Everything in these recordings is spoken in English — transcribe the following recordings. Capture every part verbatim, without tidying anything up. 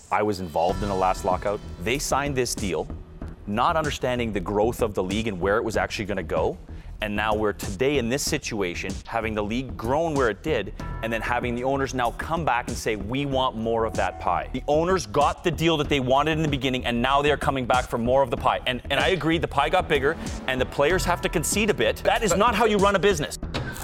I was involved in the last lockout. They signed this deal, not understanding the growth of the league and where it was actually going to go. And now we're today in this situation, having the league grown where it did, and then having the owners now come back and say, we want more of that pie. The owners got the deal that they wanted in the beginning, and now they're coming back for more of the pie. And, and I agree, the pie got bigger, and the players have to concede a bit. That is not how you run a business.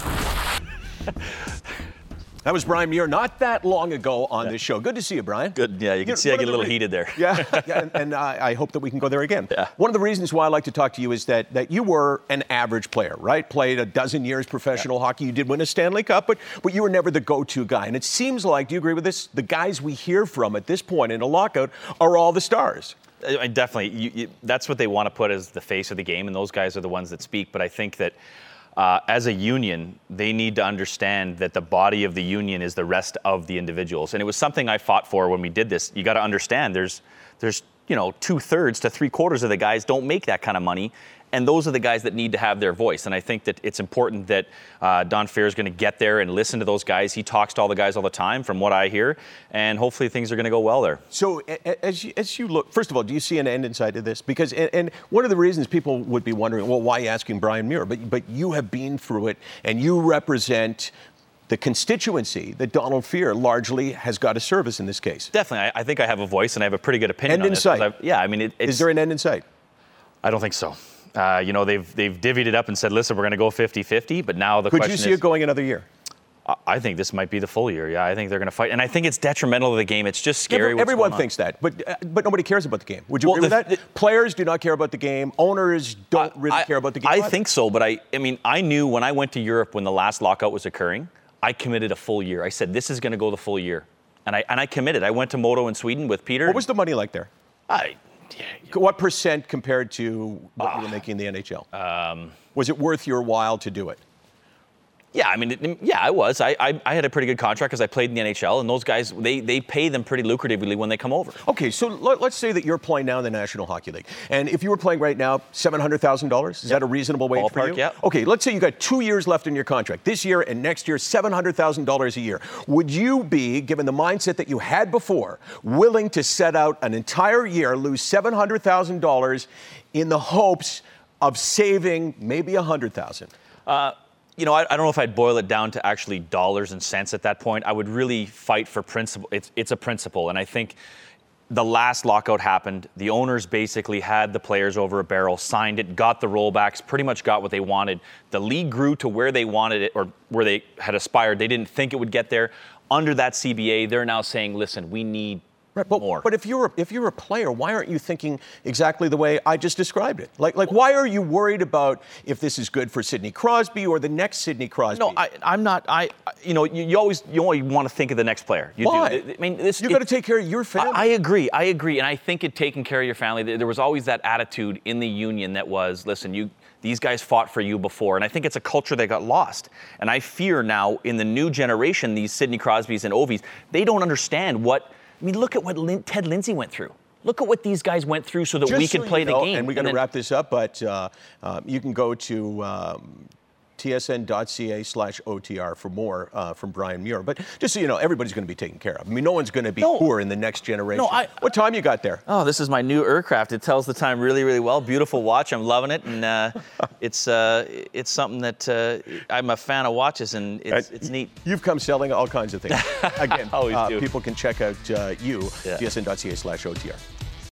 That was Brian Muir not that long ago on yeah. this show. Good to see you, Brian. Good. Yeah, you can you know, see I get a little re- heated there. Yeah, yeah and, and I, I hope that we can go there again. Yeah. One of the reasons why I like to talk to you is that that you were an average player, right? Played a dozen years professional yeah. hockey. You did win a Stanley Cup, but but you were never the go-to guy. And it seems like, do you agree with this? The guys we hear from at this point in a lockout are all the stars. I definitely. You, you, that's what they want to put as the face of the game, and those guys are the ones that speak. But I think that Uh, as a union, they need to understand that the body of the union is the rest of the individuals. And it was something I fought for when we did this. You got to understand there's, there's, you know, two thirds to three quarters of the guys don't make that kind of money. And those are the guys that need to have their voice. And I think that it's important that uh, Don Fehr is going to get there and listen to those guys. He talks to all the guys all the time, from what I hear. And hopefully things are going to go well there. So as you, as you look, first of all, do you see an end in sight of this? Because, and, and one of the reasons people would be wondering, well, why are you asking Brian Muir? But, but you have been through it, and you represent the constituency that Donald Fehr largely has got to service in this case. Definitely. I, I think I have a voice, and I have a pretty good opinion end on in this. Sight. Yeah, I mean, it, it's, is there an end in sight? I don't think so. Uh, you know, they've they've divvied it up and said, listen, we're going to go fifty-fifty, but now the Could question is... Could you see is, it going another year? I think this might be the full year. Yeah, I think they're going to fight. And I think it's detrimental to the game. It's just scary. Every, what's everyone going on. thinks that, but uh, but nobody cares about the game. Would you well, agree the, with that? The, Players do not care about the game. Owners don't really I, care about the game. I either. think so, but I, I mean, I knew when I went to Europe when the last lockout was occurring, I committed a full year. I said, this is going to go the full year. And I and I committed. I went to Modo in Sweden with Peter. What was the money like there? I... Yeah, what percent compared to what uh, you were making in the N H L? Um, was it worth your while to do it? Yeah, I mean, it, yeah, I was. I, I I had a pretty good contract because I played in the N H L, and those guys, they they pay them pretty lucratively when they come over. Okay, so let, let's say that you're playing now in the National Hockey League, and if you were playing right now, seven hundred thousand dollars, is yep. that a reasonable wage Ballpark, for you? Yeah. Okay, let's say you got two years left in your contract, this year and next year, seven hundred thousand dollars a year. Would you be, given the mindset that you had before, willing to set out an entire year, lose seven hundred thousand dollars in the hopes of saving maybe one hundred thousand dollars? Uh, You know, I, I don't know if I'd boil it down to actually dollars and cents at that point. I would really fight for principle. It's, it's a principle. And I think the last lockout happened. The owners basically had the players over a barrel, signed it, got the rollbacks, pretty much got what they wanted. The league grew to where they wanted it, or where they had aspired. They didn't think it would get there. Under that C B A, they're now saying, listen, we need Right, but, more. But if you're if you're a player, why aren't you thinking exactly the way I just described it? Like like why are you worried about if this is good for Sidney Crosby or the next Sidney Crosby? No, I, I'm not. I you know you, you always you always want to think of the next player. You why? Do. I mean, this, you got to take care of your family. I, I agree. I agree, and I think it taking care of your family. There was always that attitude in the union that was, listen, you. These guys fought for you before, and I think it's a culture that got lost. And I fear now in the new generation, these Sidney Crosbys and Ovies, they don't understand what. I mean, look at what Lin- Ted Lindsay went through. Look at what these guys went through so that Just we could so play you know, the game. And we got to then, wrap this up, but uh, uh, you can go to um, tsn.ca slash OTR for more uh, from Brian Muir. But just so you know, everybody's going to be taken care of. I mean, no one's going to be no, poor in the next generation. No, I, what time you got there? Oh, this is my new aircraft. It tells the time really, really well. Beautiful watch. I'm loving it, and uh, it's uh, it's something that uh, I'm a fan of watches, and it's, it's neat. You've come selling all kinds of things. Again, Always uh, do. people can check out uh, you, yeah. tsn.ca slash OTR.